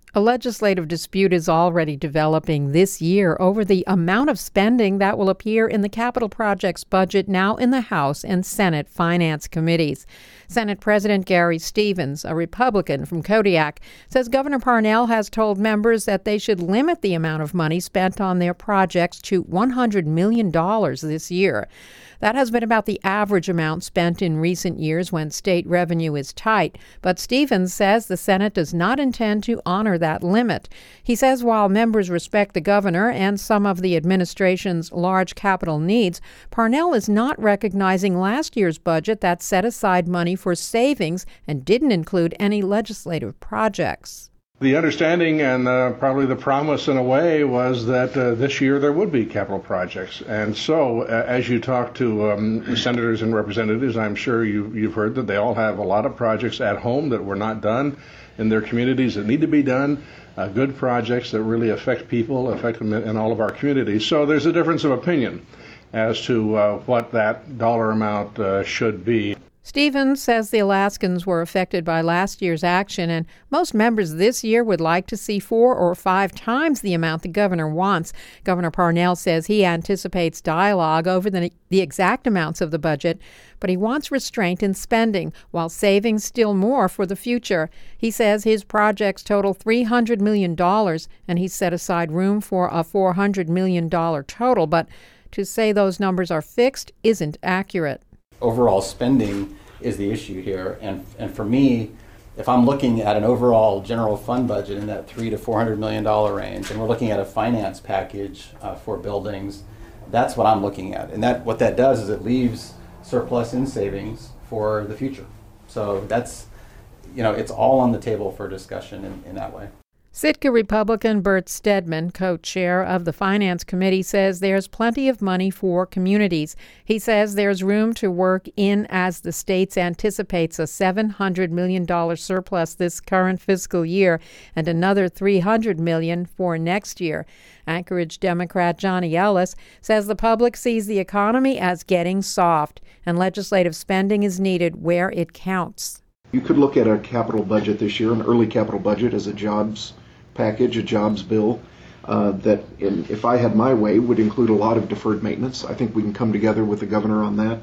A legislative dispute is already developing this year over the amount of spending that will appear in the capital projects budget now in the House and Senate Finance Committees. Senate President Gary Stevens, a Republican from Kodiak, says Governor Parnell has told members that they should limit the amount of money spent on their projects to $100 million this year. That has been about the average amount spent in recent years when state revenue is tight. But Stevens says the Senate does not intend to honor that limit. He says while members respect the governor and some of the administration's large capital needs, Parnell is not recognizing last year's budget that set aside money for savings and didn't include any legislative projects. The understanding and probably the promise in a way was that this year there would be capital projects. And so as you talk to senators and representatives, I'm sure you've heard that they all have a lot of projects at home that were not done in their communities that need to be done, good projects that really affect people, affect them in all of our communities. So there's a difference of opinion as to what that dollar amount should be. Stevens says the Alaskans were affected by last year's action, and most members this year would like to see 4 or 5 times the amount the governor wants. Governor Parnell says he anticipates dialogue over the exact amounts of the budget, but he wants restraint in spending while saving still more for the future. He says his projects total $300 million, and he's set aside room for a $400 million total, but to say those numbers are fixed isn't accurate. Overall spending is the issue here, and for me, if I'm looking at an overall general fund budget in that $300 to $400 million range, and we're looking at a finance package for buildings, that's what I'm looking at. And what that does is it leaves surplus in savings for the future. So that's, it's all on the table for discussion in that way. Sitka Republican Bert Stedman, co-chair of the Finance Committee, says there's plenty of money for communities. He says there's room to work in as the state anticipates a $700 million surplus this current fiscal year and another $300 million for next year. Anchorage Democrat Johnny Ellis says the public sees the economy as getting soft and legislative spending is needed where it counts. You could look at a capital budget this year, an early capital budget, as a jobs package, a jobs bill that, if I had my way, would include a lot of deferred maintenance. I think we can come together with the governor on that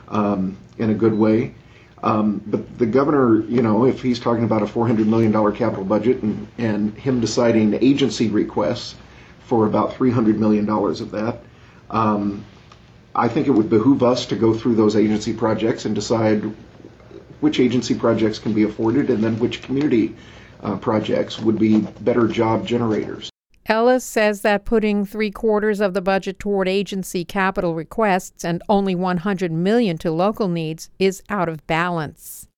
in a good way. But the governor, if he's talking about a $400 million capital budget and him deciding agency requests for about $300 million of that, I think it would behoove us to go through those agency projects and decide which agency projects can be afforded and then which community projects would be better job generators. Ellis says that putting 3/4 of the budget toward agency capital requests and only $100 million to local needs is out of balance.